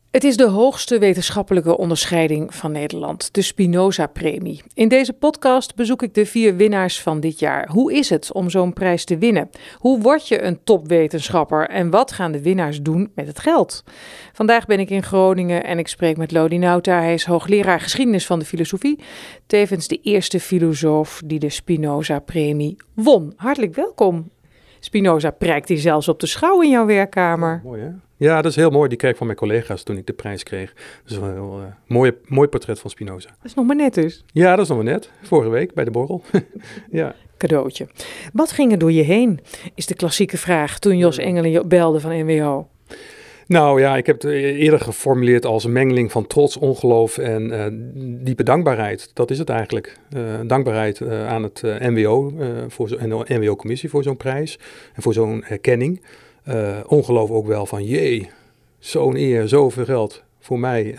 Het is de hoogste wetenschappelijke onderscheiding van Nederland, de Spinoza-premie. In deze podcast bezoek ik de 4 winnaars van dit jaar. Hoe is het om zo'n prijs te winnen? Hoe word je een topwetenschapper en wat gaan de winnaars doen met het geld? Vandaag ben ik in Groningen en ik spreek met Lodi Nauta. Hij is hoogleraar geschiedenis van de filosofie, tevens de eerste filosoof die de Spinoza-premie won. Hartelijk welkom. Spinoza prijkt hij zelfs op de schouw in jouw werkkamer. Ja, mooi hè? Ja, dat is heel mooi. Die kreeg ik van mijn collega's toen ik de prijs kreeg. Dat is wel een heel mooi portret van Spinoza. Dat is nog maar net dus. Ja, dat is nog maar net. Vorige week bij de borrel. Ja. Cadeautje. Wat ging er door je heen, is de klassieke vraag toen Jos Engelen je belde van NWO. Nou ja, ik heb het eerder geformuleerd als een mengeling van trots, ongeloof en diepe dankbaarheid. Dat is het eigenlijk. Dankbaarheid aan het NWO en de NWO-commissie voor zo'n prijs en voor zo'n erkenning. Ongeloof ook wel van zo'n eer, zoveel geld voor mij.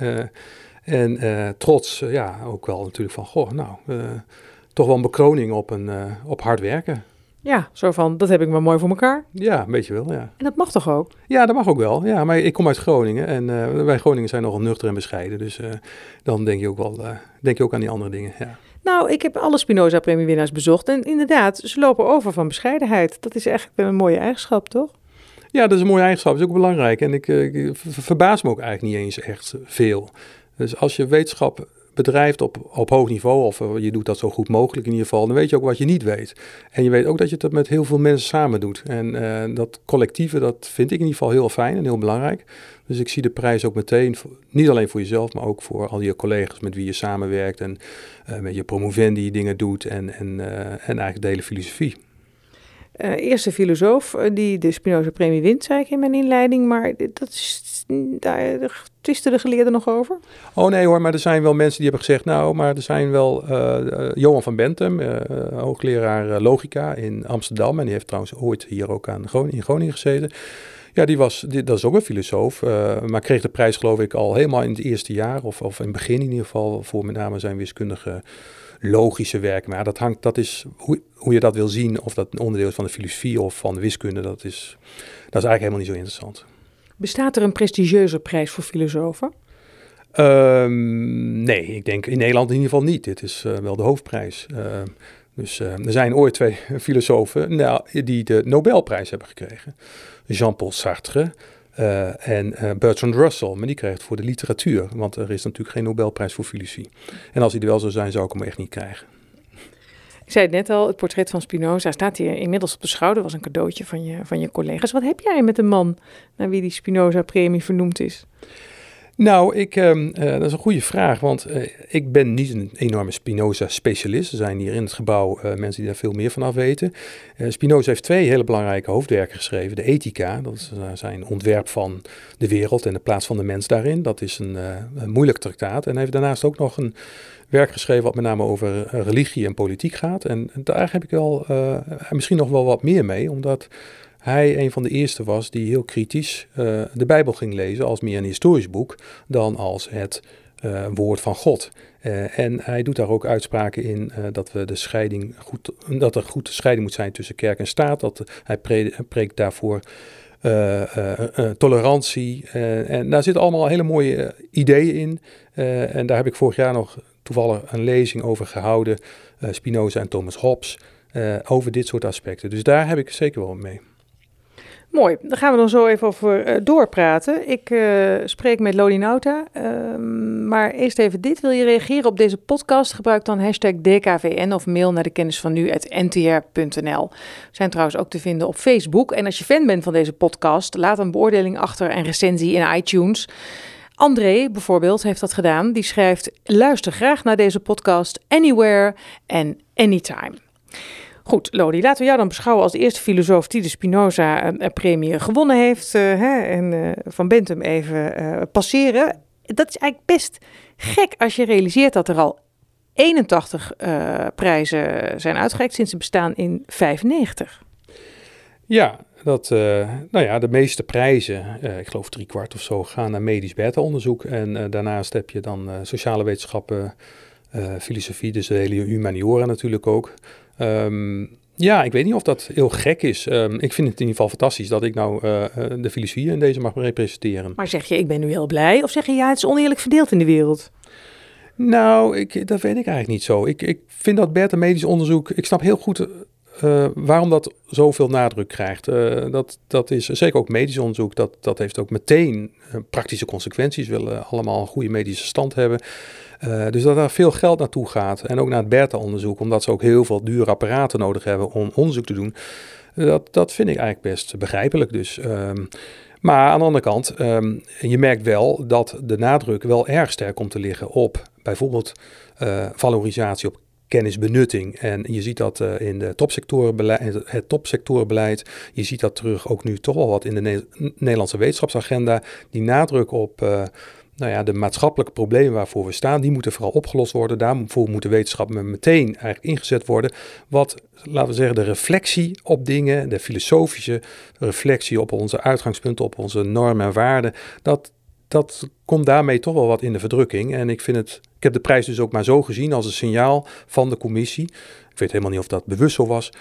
En trots, ook wel natuurlijk van, toch wel een bekroning op hard werken. Ja, zo van, dat heb ik maar mooi voor elkaar. Ja, een beetje wel, ja. En dat mag toch ook? Ja, dat mag ook wel. Ja, maar ik kom uit Groningen en wij Groningen zijn nogal nuchter en bescheiden. Dus dan denk je ook aan die andere dingen, ja. Nou, ik heb alle Spinoza-premiewinnaars bezocht en inderdaad, ze lopen over van bescheidenheid. Dat is eigenlijk wel een mooie eigenschap, toch? Ja, dat is een mooie eigenschap. Dat is ook belangrijk. En ik verbaas me ook eigenlijk niet eens echt veel. Dus als je wetenschap bedrijft op hoog niveau, of je doet dat zo goed mogelijk in ieder geval, dan weet je ook wat je niet weet. En je weet ook dat je het met heel veel mensen samen doet. En dat collectieve, dat vind ik in ieder geval heel fijn en heel belangrijk. Dus ik zie de prijs ook meteen, niet alleen voor jezelf, maar ook voor al je collega's met wie je samenwerkt en met je promovendi die dingen doet en eigenlijk de hele filosofie. Eerste filosoof die de Spinoza-premie wint, zei ik in mijn inleiding, maar daar twisten de geleerden nog over? Oh nee hoor, maar er zijn wel mensen die hebben gezegd, maar er zijn wel Johan van Bentum, hoogleraar logica in Amsterdam, en die heeft trouwens ooit hier ook in Groningen gezeten. Ja, dat is ook een filosoof, maar kreeg de prijs geloof ik al helemaal in het eerste jaar, of in het begin in ieder geval, voor met name zijn wiskundige logische werk. Maar dat is hoe je dat wil zien, of dat een onderdeel is van de filosofie of van de wiskunde, dat is eigenlijk helemaal niet zo interessant. Bestaat er een prestigieuze prijs voor filosofen? Nee, ik denk in Nederland in ieder geval niet. Dit is wel de hoofdprijs. Dus er zijn ooit 2 filosofen die de Nobelprijs hebben gekregen. Jean-Paul Sartre en Bertrand Russell. Maar die kreeg het voor de literatuur. Want er is natuurlijk geen Nobelprijs voor filosofie. En als hij er wel zou zijn, zou ik hem echt niet krijgen. Ik zei het net al, het portret van Spinoza staat hier inmiddels op de schouder. Was een cadeautje van je collega's. Wat heb jij met de man naar wie die Spinoza-premie vernoemd is? Nou, dat is een goede vraag, want ik ben niet een enorme Spinoza-specialist. Er zijn hier in het gebouw mensen die daar veel meer van af weten. Spinoza heeft 2 hele belangrijke hoofdwerken geschreven. De Ethica, dat is zijn ontwerp van de wereld en de plaats van de mens daarin. Dat is een moeilijk traktaat. En hij heeft daarnaast ook nog een werk geschreven wat met name over religie en politiek gaat. En daar heb ik wel misschien nog wel wat meer mee, omdat hij een van de eerste was die heel kritisch de Bijbel ging lezen als meer een historisch boek dan als het woord van God. En hij doet daar ook uitspraken in dat er goed scheiding moet zijn tussen kerk en staat. Hij preekt daarvoor tolerantie. En daar zitten allemaal hele mooie ideeën in. En daar heb ik vorig jaar nog toevallig een lezing over gehouden. Spinoza en Thomas Hobbes. Over dit soort aspecten. Dus daar heb ik zeker wel mee. Mooi, daar gaan we dan zo even over doorpraten. Ik spreek met Lodi Nauta, maar eerst even dit. Wil je reageren op deze podcast? Gebruik dan #DKVN of mail naar de kennisvannu@ntr.nl. We zijn trouwens ook te vinden op Facebook. En als je fan bent van deze podcast, laat een beoordeling achter en recensie in iTunes. André bijvoorbeeld heeft dat gedaan. Die schrijft: luister graag naar deze podcast anywhere and anytime. Goed, Lodi, laten we jou dan beschouwen als de eerste filosoof die de Spinoza-premie gewonnen heeft. En Van Bentum even passeren. Dat is eigenlijk best gek als je realiseert dat er al 81 prijzen zijn uitgereikt sinds het bestaan in 1995. Ja, de meeste prijzen, ik geloof 3/4 of zo, gaan naar medisch beta-onderzoek. En daarnaast heb je dan sociale wetenschappen, filosofie, dus de hele humaniora natuurlijk ook. Ja, ik weet niet of dat heel gek is. Ik vind het in ieder geval fantastisch dat ik nou de filosofie in deze mag representeren. Maar zeg je, ik ben nu heel blij? Of zeg je, ja, het is oneerlijk verdeeld in de wereld? Nou, dat weet ik eigenlijk niet zo. Ik vind dat Bert, medisch onderzoek, ik snap heel goed waarom dat zoveel nadruk krijgt. Dat is zeker ook medisch onderzoek, dat heeft ook meteen praktische consequenties. We willen allemaal een goede medische stand hebben. Dus dat daar veel geld naartoe gaat. En ook naar het Bertha-onderzoek, omdat ze ook heel veel dure apparaten nodig hebben om onderzoek te doen. Dat vind ik eigenlijk best begrijpelijk. Dus, maar aan de andere kant, je merkt wel dat de nadruk wel erg sterk komt te liggen op bijvoorbeeld valorisatie op kennisbenutting. En je ziet dat in de het topsectorenbeleid. Je ziet dat terug ook nu toch wel wat in de Nederlandse wetenschapsagenda. Die nadruk op de maatschappelijke problemen waarvoor we staan, die moeten vooral opgelost worden. Daarvoor moet de wetenschap meteen eigenlijk ingezet worden. Wat, laten we zeggen, de reflectie op dingen, de filosofische reflectie op onze uitgangspunten, op onze normen en waarden, dat komt daarmee toch wel wat in de verdrukking. En ik heb de prijs dus ook maar zo gezien als een signaal van de commissie. Ik weet helemaal niet of dat bewust zo was.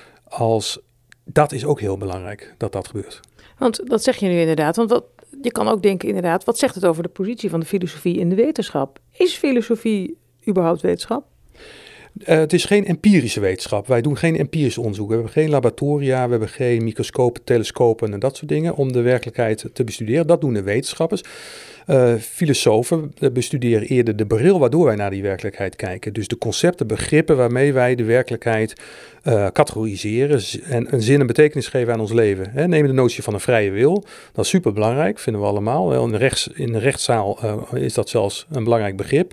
Dat is ook heel belangrijk dat dat gebeurt. Want dat zeg je nu inderdaad. Want je kan ook denken inderdaad, wat zegt het over de positie van de filosofie in de wetenschap? Is filosofie überhaupt wetenschap? Het is geen empirische wetenschap. Wij doen geen empirisch onderzoek. We hebben geen laboratoria, we hebben geen microscopen, telescopen en dat soort dingen om de werkelijkheid te bestuderen. Dat doen de wetenschappers. Filosofen bestuderen eerder de bril waardoor wij naar die werkelijkheid kijken. Dus de concepten, begrippen waarmee wij de werkelijkheid categoriseren en een zin en betekenis geven aan ons leven. Neem de notie van een vrije wil. Dat is superbelangrijk, vinden we allemaal. In de rechtszaal is dat zelfs een belangrijk begrip.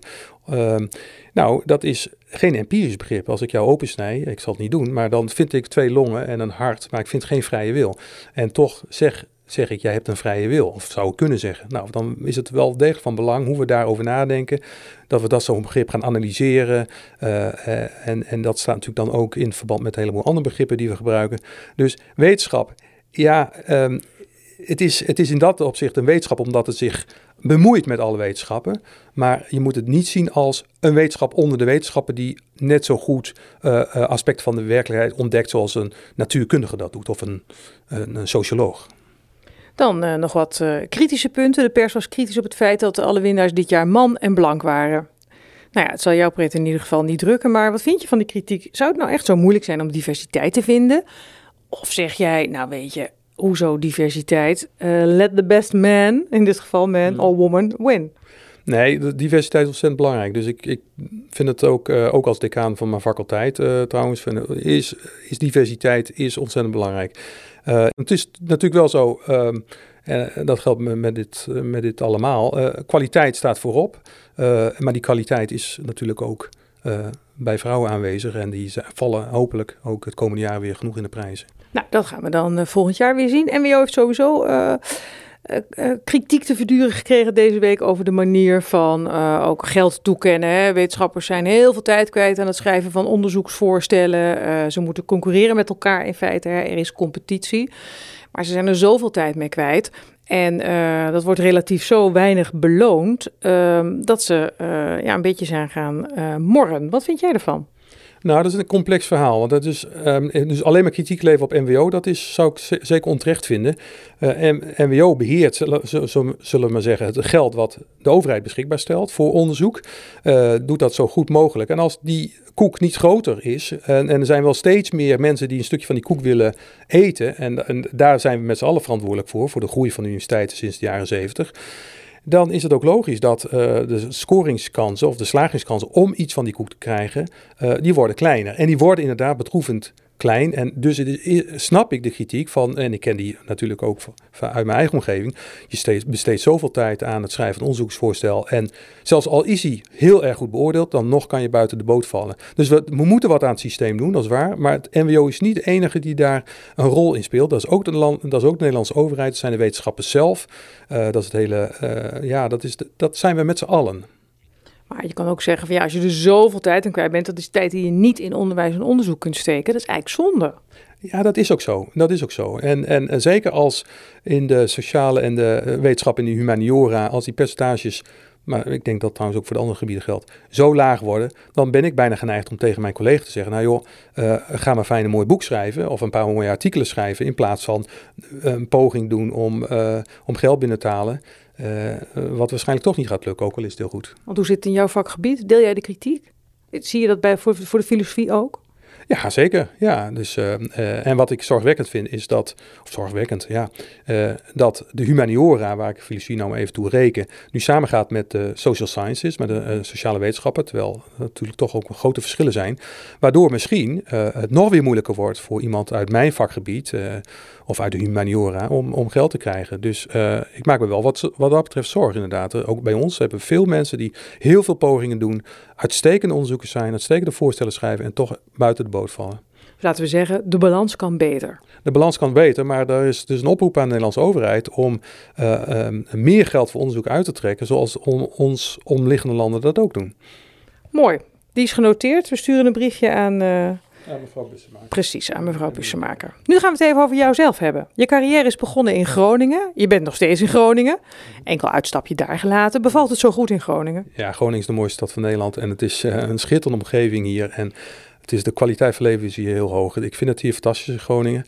Dat is geen empirisch begrip. Als ik jou opensnij, ik zal het niet doen, maar dan vind ik 2 longen en een hart, maar ik vind geen vrije wil. En toch zeg ik, jij hebt een vrije wil, of zou ik kunnen zeggen. Nou, dan is het wel degelijk van belang hoe we daarover nadenken, dat we dat zo'n begrip gaan analyseren. En dat staat natuurlijk dan ook in verband met een heleboel andere begrippen die we gebruiken. Dus wetenschap, het is in dat opzicht een wetenschap, omdat het zich bemoeit met alle wetenschappen. Maar je moet het niet zien als een wetenschap onder de wetenschappen die net zo goed aspecten van de werkelijkheid ontdekt zoals een natuurkundige dat doet of een socioloog. Dan nog wat kritische punten. De pers was kritisch op het feit dat alle winnaars dit jaar man en blank waren. Nou ja, het zal jouw pret in ieder geval niet drukken, maar wat vind je van die kritiek? Zou het nou echt zo moeilijk zijn om diversiteit te vinden? Of zeg jij, nou weet je, hoezo diversiteit? Let the best man, in dit geval man or woman, win. Nee, de diversiteit is ontzettend belangrijk. Dus ik vind het ook als decaan van mijn faculteit trouwens, is diversiteit is ontzettend belangrijk. Het is natuurlijk wel zo, dat geldt met dit allemaal, kwaliteit staat voorop. Maar die kwaliteit is natuurlijk ook bij vrouwen aanwezig en die vallen hopelijk ook het komende jaar weer genoeg in de prijzen. Nou, dat gaan we dan volgend jaar weer zien. NWO heeft sowieso kritiek te verduren gekregen deze week over de manier van ook geld toekennen. Hè. Wetenschappers zijn heel veel tijd kwijt aan het schrijven van onderzoeksvoorstellen. Ze moeten concurreren met elkaar in feite. Hè. Er is competitie. Maar ze zijn er zoveel tijd mee kwijt. En dat wordt relatief zo weinig beloond dat ze een beetje zijn gaan morren. Wat vind jij ervan? Nou, dat is een complex verhaal. Want dat is, dus alleen maar kritiek leveren op NWO, zou ik zeker onterecht vinden. NWO beheert, zullen we maar zeggen, het geld wat de overheid beschikbaar stelt voor onderzoek. Doet dat zo goed mogelijk. En als die koek niet groter is, en er zijn wel steeds meer mensen die een stukje van die koek willen eten, en daar zijn we met z'n allen verantwoordelijk voor de groei van de universiteiten sinds de jaren 70. Dan is het ook logisch dat de scoringskansen of de slagingskansen om iets van die koek te krijgen, die worden kleiner. En die worden inderdaad bedroevend klein. En dus snap ik de kritiek van, en ik ken die natuurlijk ook uit mijn eigen omgeving, je besteedt zoveel tijd aan het schrijven van een onderzoeksvoorstel. En zelfs al is hij heel erg goed beoordeeld, dan nog kan je buiten de boot vallen. Dus we moeten wat aan het systeem doen, dat is waar. Maar het NWO is niet de enige die daar een rol in speelt. Dat is ook de Nederlandse overheid, dat zijn de wetenschappers zelf. Dat is het hele, dat zijn we met z'n allen. Maar je kan ook zeggen van ja, als je er zoveel tijd aan kwijt bent, dat is tijd die je niet in onderwijs en onderzoek kunt steken. Dat is eigenlijk zonde. Ja, dat is ook zo. En zeker als in de sociale en de wetenschap in de humaniora, als die percentages maar ik denk dat trouwens ook voor de andere gebieden geldt, zo laag worden, dan ben ik bijna geneigd om tegen mijn collega te zeggen, nou joh, ga maar fijn een mooi boek schrijven of een paar mooie artikelen schrijven in plaats van een poging doen om geld binnen te halen, wat waarschijnlijk toch niet gaat lukken, ook al is het heel goed. Want hoe zit het in jouw vakgebied? Deel jij de kritiek? Zie je dat voor de filosofie ook? Ja, zeker. Ja, dus, en wat ik zorgwekkend vind is dat, dat de humaniora, waar ik filosofie nou maar even toe reken, nu samengaat met de social sciences, met de sociale wetenschappen, terwijl natuurlijk toch ook grote verschillen zijn, waardoor misschien het nog weer moeilijker wordt voor iemand uit mijn vakgebied of uit de humaniora om geld te krijgen. Dus ik maak me wel wat dat betreft zorgen inderdaad. Ook bij ons hebben we veel mensen die heel veel pogingen doen, uitstekende onderzoekers zijn, uitstekende voorstellen schrijven en toch buiten de boot vallen. Laten we zeggen, de balans kan beter. De balans kan beter, maar er is dus een oproep aan de Nederlandse overheid om meer geld voor onderzoek uit te trekken, zoals ons omliggende landen dat ook doen. Mooi. Die is genoteerd. We sturen een briefje aan... mevrouw Bussemaker. Precies, aan mevrouw Bussemaker. Nu gaan we het even over jouzelf hebben. Je carrière is begonnen in Groningen. Je bent nog steeds in Groningen. Enkel uitstapje daar gelaten. Bevalt het zo goed in Groningen? Ja, Groningen is de mooiste stad van Nederland en het is een schitterende omgeving hier. En het is de kwaliteit van leven is hier heel hoog. Ik vind het hier fantastisch in Groningen.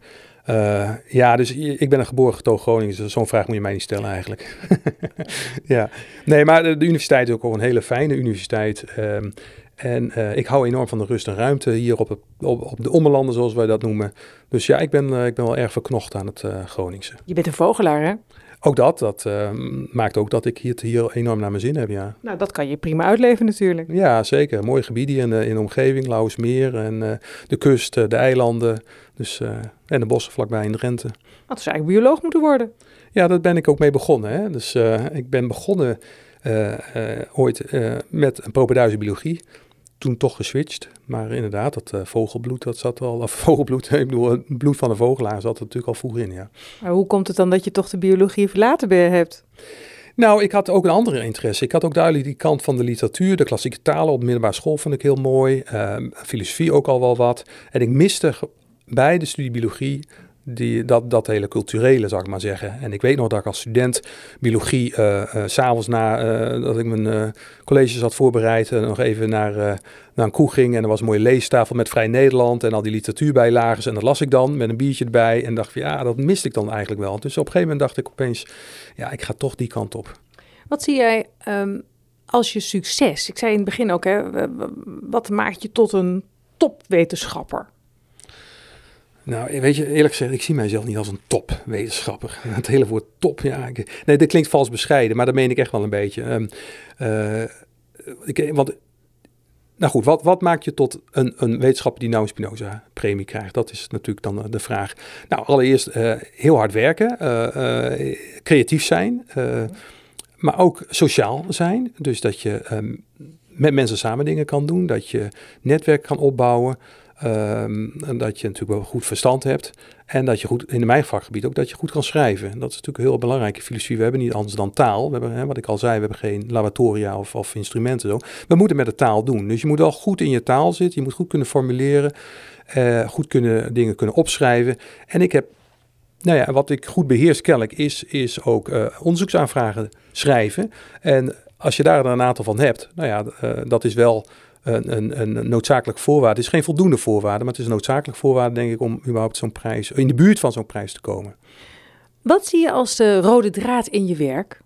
Dus ik ben een geboren getogen Groningen, dus zo'n vraag moet je mij niet stellen eigenlijk. Ja, nee, maar de universiteit is ook al een hele fijne universiteit. En ik hou enorm van de rust en ruimte hier op de Ommelanden, zoals wij dat noemen. Dus ja, ik ben wel erg verknocht aan het Groningse. Je bent een vogelaar, hè? Ook dat maakt ook dat ik hier enorm naar mijn zin heb, ja. Nou, dat kan je prima uitleven natuurlijk. Ja, zeker. Mooie gebieden in de omgeving, Lauwersmeer en de kust, de eilanden. Dus, en de bossen vlakbij in Drenthe. Had dus eigenlijk bioloog moeten worden. Ja, daar ben ik ook mee begonnen. Hè. Dus ik ben begonnen ooit met een propeduise biologie. Toen toch geswitcht. Maar inderdaad, dat vogelbloed, dat zat al... Of vogelbloed, ik bedoel, het bloed van de vogelaar zat er natuurlijk al vroeg in, ja. Maar hoe komt het dan dat je toch de biologie verlaten hebt? Nou, ik had ook een andere interesse. Ik had ook duidelijk die kant van de literatuur, de klassieke talen op de middelbare school vond ik heel mooi. Filosofie ook al wel wat. En ik miste bij de studie biologie dat hele culturele, zou ik maar zeggen. En ik weet nog dat ik als student biologie, 's avonds dat ik mijn colleges had voorbereid, nog even naar een kroeg ging en er was een mooie leestafel met Vrij Nederland en al die literatuurbijlagen en dat las ik dan met een biertje erbij en dacht van ja, dat miste ik dan eigenlijk wel. Dus op een gegeven moment dacht ik opeens, ja, ik ga toch die kant op. Wat zie jij als je succes? Ik zei in het begin ook, hè, wat maakt je tot een topwetenschapper? Nou, weet je, eerlijk gezegd, ik zie mijzelf niet als een topwetenschapper. Het hele woord top, ja. Nee, dat klinkt vals bescheiden, maar dat meen ik echt wel een beetje. Nou goed, wat maakt je tot een wetenschapper die nou een Spinoza-premie krijgt? Dat is natuurlijk dan de vraag. Nou, allereerst heel hard werken, creatief zijn, maar ook sociaal zijn. Dus dat je met mensen samen dingen kan doen, dat je netwerk kan opbouwen. En dat je natuurlijk wel goed verstand hebt. En dat je goed, in mijn vakgebied ook, dat je goed kan schrijven. Dat is natuurlijk een heel belangrijke filosofie. We hebben niet anders dan taal. We hebben, wat ik al zei, we hebben geen laboratoria of instrumenten. Zo. We moeten met de taal doen. Dus je moet wel goed in je taal zitten. Je moet goed kunnen formuleren. Goed dingen kunnen opschrijven. En ik heb, wat ik goed beheers kennelijk is ook onderzoeksaanvragen schrijven. En als je daar een aantal van hebt, dat is wel een noodzakelijk voorwaarde. Het is geen voldoende voorwaarde, maar het is een noodzakelijk voorwaarde, denk ik, om überhaupt zo'n prijs, in de buurt van zo'n prijs te komen. Wat zie je als de rode draad in je werk?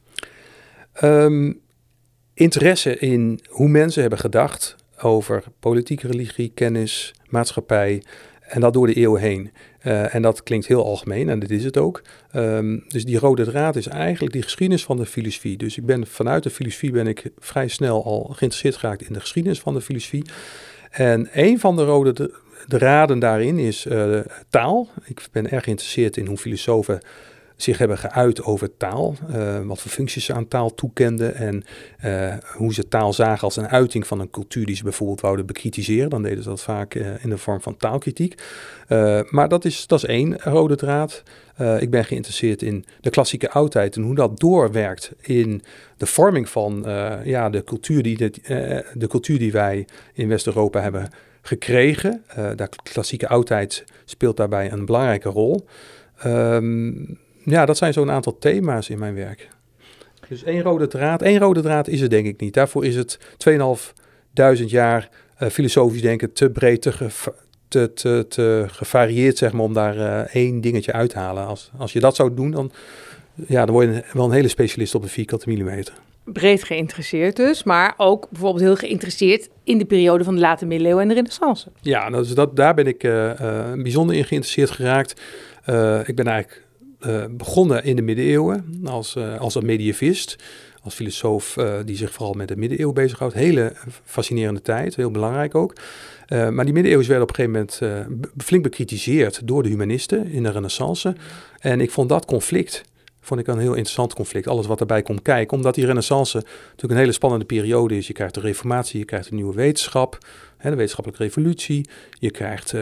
Interesse in hoe mensen hebben gedacht over politiek, religie, kennis, maatschappij. En dat door de eeuwen heen. En dat klinkt heel algemeen en dat is het ook. Dus die rode draad is eigenlijk die geschiedenis van de filosofie. Dus vanuit de filosofie ben ik vrij snel al geïnteresseerd geraakt in de geschiedenis van de filosofie. En een van de rode draden daarin is taal. Ik ben erg geïnteresseerd in hoe filosofen zich hebben geuit over taal. Wat voor functies ze aan taal toekenden. En hoe ze taal zagen als een uiting van een cultuur die ze bijvoorbeeld wouden bekritiseren. Dan deden ze dat vaak in de vorm van taalkritiek. Maar dat is één rode draad. Ik ben geïnteresseerd in de klassieke oudheid en hoe dat doorwerkt in de vorming van de cultuur die wij in West-Europa hebben gekregen. De klassieke oudheid speelt daarbij een belangrijke rol. Dat zijn zo'n aantal thema's in mijn werk. Dus één rode draad is het denk ik niet. Daarvoor is het 2.500 jaar filosofisch denken te breed, te gevarieerd, zeg maar, om daar één dingetje uit te halen. Als je dat zou doen, dan word je wel een hele specialist op de vierkante millimeter. Breed geïnteresseerd dus, maar ook bijvoorbeeld heel geïnteresseerd in de periode van de late middeleeuwen en de Renaissance. Ja, dus daar ben ik bijzonder in geïnteresseerd geraakt. Ik ben eigenlijk begonnen in de middeleeuwen als een medievist, als filosoof die zich vooral met de middeleeuwen bezighoudt. Hele fascinerende tijd, heel belangrijk ook. Maar die middeleeuwen werden op een gegeven moment flink bekritiseerd door de humanisten in de Renaissance. En ik vond dat conflict een heel interessant conflict. Alles wat erbij komt kijken. Omdat die Renaissance natuurlijk een hele spannende periode is. Je krijgt de reformatie, je krijgt een nieuwe wetenschap, de wetenschappelijke revolutie. Je krijgt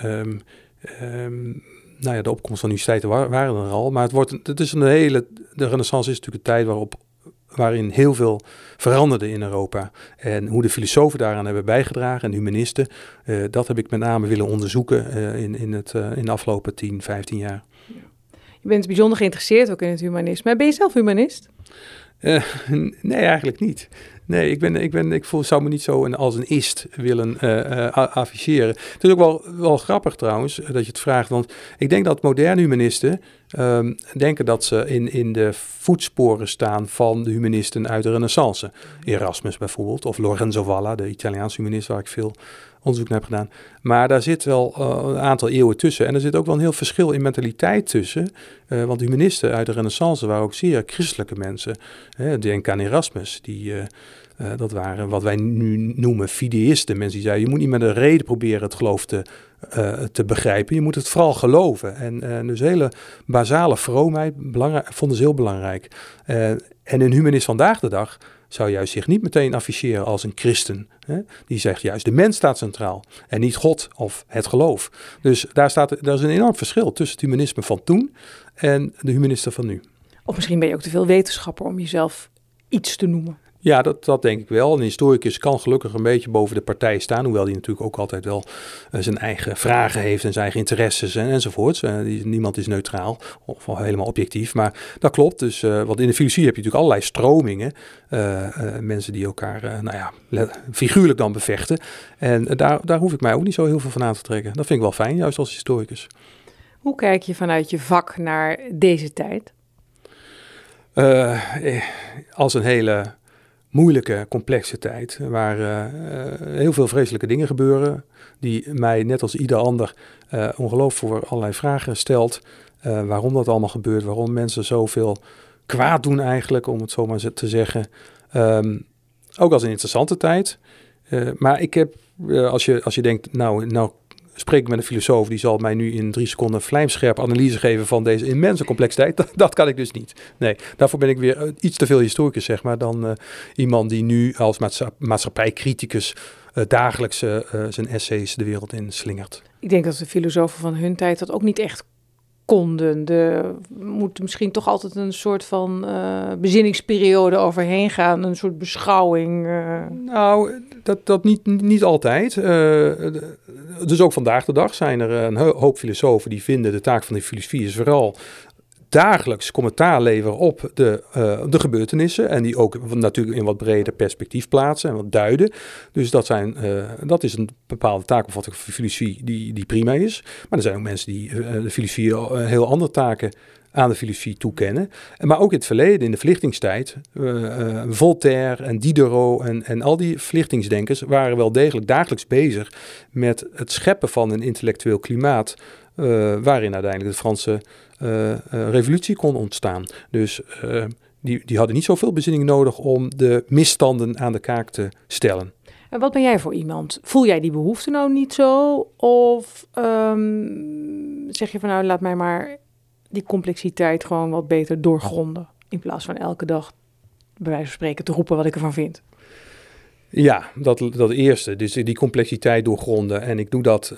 de opkomst van universiteiten waren er al. Maar de Renaissance is natuurlijk een tijd waarin heel veel veranderde in Europa. En hoe de filosofen daaraan hebben bijgedragen en de humanisten, dat heb ik met name willen onderzoeken in de afgelopen 10, 15 jaar. Je bent bijzonder geïnteresseerd ook in het humanisme. Ben je zelf humanist? Nee, eigenlijk niet. Nee, ik zou me niet zo als een ist willen afficheren. Het is ook wel grappig trouwens dat je het vraagt. Want ik denk dat moderne humanisten denken dat ze in de voetsporen staan van de humanisten uit de Renaissance. Erasmus bijvoorbeeld, of Lorenzo Valla, de Italiaanse humanist waar ik veel onderzoek naar heb gedaan. Maar daar zit wel een aantal eeuwen tussen. En er zit ook wel een heel verschil in mentaliteit tussen. Want de humanisten uit de Renaissance waren ook zeer christelijke mensen. Denk aan Erasmus, dat waren wat wij nu noemen fideïsten. Mensen die zeiden, je moet niet met een reden proberen het geloof te begrijpen. Je moet het vooral geloven. En dus hele basale vroomheid vonden ze heel belangrijk. En een humanist vandaag de dag zou juist zich niet meteen afficheren als een christen. Die zegt juist, de mens staat centraal en niet God of het geloof. Dus daar is een enorm verschil tussen het humanisme van toen en de humanisten van nu. Of misschien ben je ook te veel wetenschapper om jezelf iets te noemen. Ja, dat denk ik wel. Een historicus kan gelukkig een beetje boven de partij staan, hoewel die natuurlijk ook altijd wel zijn eigen vragen heeft en zijn eigen interesses enzovoorts. Niemand is neutraal of helemaal objectief, maar dat klopt. Dus, want in de filosofie heb je natuurlijk allerlei stromingen, mensen die elkaar, figuurlijk dan bevechten. En daar hoef ik mij ook niet zo heel veel van aan te trekken. Dat vind ik wel fijn, juist als historicus. Hoe kijk je vanuit je vak naar deze tijd? Als een hele moeilijke, complexe tijd, waar heel veel vreselijke dingen gebeuren, die mij net als ieder ander ongelooflijk voor allerlei vragen stelt. Waarom dat allemaal gebeurt, waarom mensen zoveel kwaad doen eigenlijk, om het zo maar te zeggen. Ook als een interessante tijd. Maar ik heb, als je denkt, nou spreek ik met een filosoof, die zal mij nu in 3 seconden vlijmscherp analyse geven van deze immense complexiteit. Dat kan ik dus niet. Nee, daarvoor ben ik weer iets te veel historicus, zeg maar, dan iemand die nu als maatschappijcriticus dagelijks zijn essays de wereld in slingert. Ik denk dat de filosofen van hun tijd dat ook niet echt konden. Er moet misschien toch altijd een soort van bezinningsperiode overheen gaan, een soort beschouwing. Nou, dat niet altijd. Dus ook vandaag de dag zijn er een hoop filosofen die vinden de taak van de filosofie is vooral dagelijks commentaar leveren op de gebeurtenissen en die ook natuurlijk in wat breder perspectief plaatsen en wat duiden. Dus dat is een bepaalde taakopvatting van filosofie die prima is. Maar er zijn ook mensen die de filosofie heel andere taken aan de filosofie toekennen. Maar ook in het verleden, in de verlichtingstijd, Voltaire en Diderot en al die verlichtingsdenkers waren wel degelijk dagelijks bezig met het scheppen van een intellectueel klimaat waarin uiteindelijk de Franse revolutie kon ontstaan. Dus die hadden niet zoveel bezinning nodig om de misstanden aan de kaak te stellen. En wat ben jij voor iemand? Voel jij die behoefte nou niet zo? Of zeg je van laat mij maar die complexiteit gewoon wat beter doorgronden, in plaats van elke dag bij wijze van spreken te roepen wat ik ervan vind? Ja, dat eerste. Dus die complexiteit doorgronden. En ik doe dat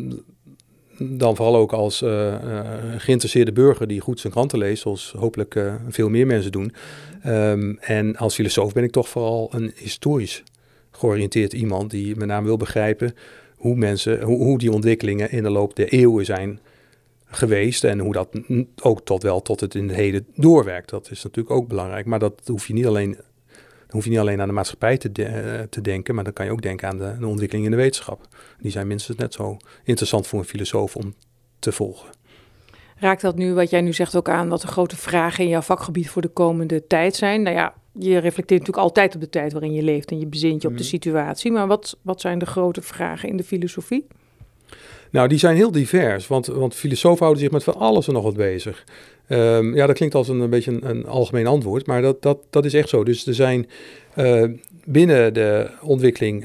dan vooral ook als geïnteresseerde burger die goed zijn kranten leest, zoals hopelijk veel meer mensen doen. En als filosoof ben ik toch vooral een historisch georiënteerd iemand die met name wil begrijpen hoe die ontwikkelingen in de loop der eeuwen zijn geweest en hoe dat ook tot het in het heden doorwerkt. Dat is natuurlijk ook belangrijk, maar dat hoef je niet alleen aan de maatschappij te denken, maar dan kan je ook denken aan de ontwikkeling in de wetenschap. Die zijn minstens net zo interessant voor een filosoof om te volgen. Raakt dat nu, wat jij nu zegt, ook aan wat de grote vragen in jouw vakgebied voor de komende tijd zijn? Nou ja, je reflecteert natuurlijk altijd op de tijd waarin je leeft en je bezint je op de situatie. Maar wat zijn de grote vragen in de filosofie? Nou, die zijn heel divers, want filosofen houden zich met van alles en nog wat bezig. Dat klinkt als een beetje een algemeen antwoord, maar dat is echt zo. Dus er zijn binnen de ontwikkeling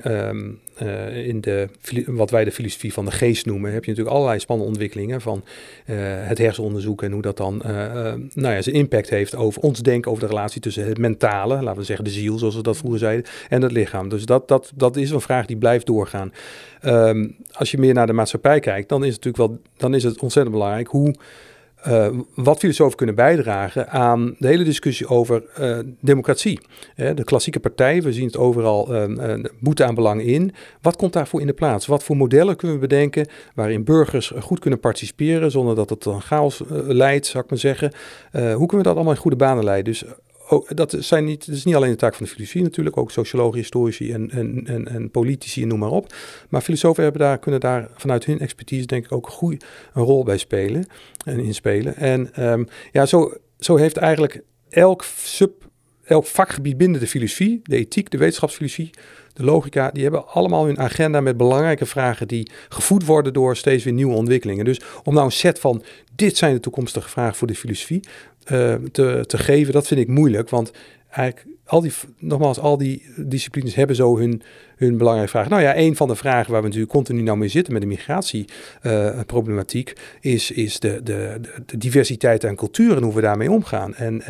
wat wij de filosofie van de geest noemen, heb je natuurlijk allerlei spannende ontwikkelingen van het hersenonderzoek en hoe dat dan zijn impact heeft over ons denken over de relatie tussen het mentale, laten we zeggen de ziel, zoals we dat vroeger zeiden, en het lichaam. Dus dat is een vraag die blijft doorgaan. Als je meer naar de maatschappij kijkt, dan is het ontzettend belangrijk wat filosofen kunnen bijdragen aan de hele discussie over democratie. De klassieke partij, we zien het overal boete aan belang in. Wat komt daarvoor in de plaats? Wat voor modellen kunnen we bedenken waarin burgers goed kunnen participeren zonder dat het een chaos leidt, zou ik maar zeggen. Hoe kunnen we dat allemaal in goede banen leiden? Dus dat is niet alleen de taak van de filosofie natuurlijk, ook sociologen, historici en politici en noem maar op. Maar filosofen kunnen daar vanuit hun expertise denk ik ook goed een rol bij spelen en inspelen. En zo heeft eigenlijk elk vakgebied binnen de filosofie, de ethiek, de wetenschapsfilosofie, de logica, die hebben allemaal hun agenda met belangrijke vragen die gevoed worden door steeds weer nieuwe ontwikkelingen. Dus om nou een set van dit zijn de toekomstige vragen voor de filosofie te geven, dat vind ik moeilijk, want eigenlijk al die disciplines hebben zo hun belangrijke vragen. Nou ja, een van de vragen waar we natuurlijk continu nou mee zitten met de migratieproblematiek is de diversiteit aan cultuur en hoe we daarmee omgaan.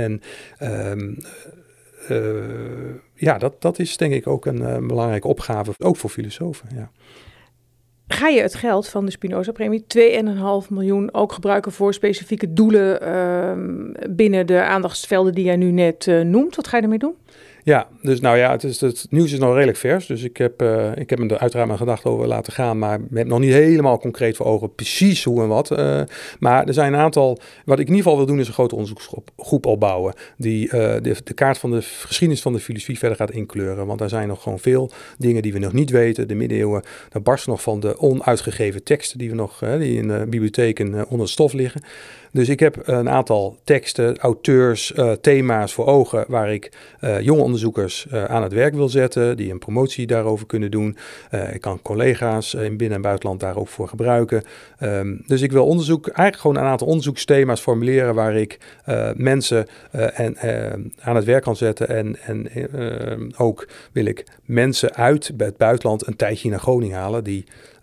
Dat is denk ik ook een belangrijke opgave, ook voor filosofen. Ja. Ga je het geld van de Spinoza-premie, 2,5 miljoen, ook gebruiken voor specifieke doelen binnen de aandachtsvelden die jij nu net noemt? Wat ga je ermee doen? Ja, dus het nieuws is nog redelijk vers. Dus ik heb me er uiteraard mijn gedachten over laten gaan, maar met nog niet helemaal concreet voor ogen precies hoe en wat. Maar er zijn een aantal, wat ik in ieder geval wil doen, is een grote onderzoeksgroep opbouwen. Die de kaart van de geschiedenis van de filosofie verder gaat inkleuren. Want daar zijn nog gewoon veel dingen die we nog niet weten. De middeleeuwen, daar barst nog van de onuitgegeven teksten die in de bibliotheken onder stof liggen. Dus ik heb een aantal teksten, auteurs, thema's voor ogen waar ik jonge onderzoekers aan het werk wil zetten, die een promotie daarover kunnen doen. Ik kan collega's in binnen- en buitenland daar ook voor gebruiken. Dus ik wil eigenlijk gewoon een aantal onderzoeksthema's formuleren waar ik mensen aan het werk kan zetten. En ook wil ik mensen uit het buitenland een tijdje naar Groningen halen die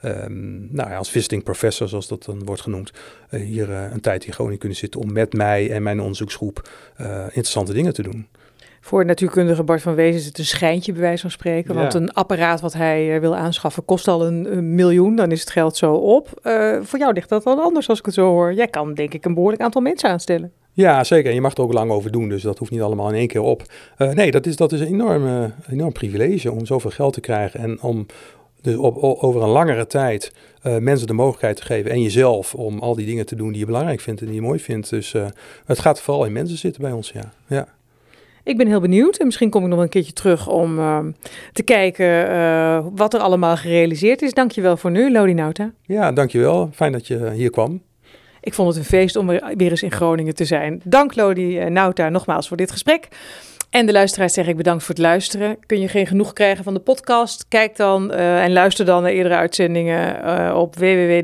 als visiting professor, zoals dat dan wordt genoemd, hier een tijd in Groningen kunnen zitten om met mij en mijn onderzoeksgroep interessante dingen te doen. Voor natuurkundige Bart van Wezen is het een schijntje, bij wijze van spreken. Ja. Want een apparaat wat hij wil aanschaffen kost al $1 miljoen. Dan is het geld zo op. Voor jou ligt dat wel anders als ik het zo hoor. Jij kan denk ik een behoorlijk aantal mensen aanstellen. Ja, zeker. En je mag er ook lang over doen, dus dat hoeft niet allemaal in één keer op. Nee, dat is een enorm privilege om zoveel geld te krijgen en om dus over een langere tijd mensen de mogelijkheid te geven en jezelf om al die dingen te doen die je belangrijk vindt en die je mooi vindt. Dus het gaat vooral in mensen zitten bij ons, ja. Ik ben heel benieuwd en misschien kom ik nog een keertje terug om te kijken wat er allemaal gerealiseerd is. Dankjewel voor nu, Lodi Nauta. Ja, dankjewel. Fijn dat je hier kwam. Ik vond het een feest om weer eens in Groningen te zijn. Dank Lodi Nauta nogmaals voor dit gesprek. En de luisteraars zeg ik bedankt voor het luisteren. Kun je geen genoeg krijgen van de podcast? Kijk dan en luister dan naar eerdere uitzendingen op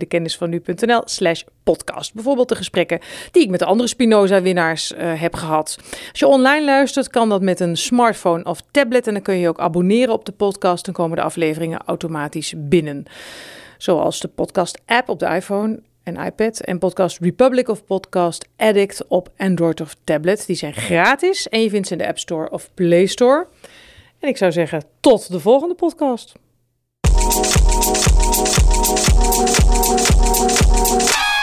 www.dekennisvannu.nl/podcast. Bijvoorbeeld de gesprekken die ik met de andere Spinoza-winnaars heb gehad. Als je online luistert, kan dat met een smartphone of tablet. En dan kun je ook abonneren op de podcast. Dan komen de afleveringen automatisch binnen. Zoals de podcast-app op de iPhone en iPad en Podcast Republic of Podcast Addict op Android of tablet. Die zijn gratis en je vindt ze in de App Store of Play Store. En ik zou zeggen, tot de volgende podcast.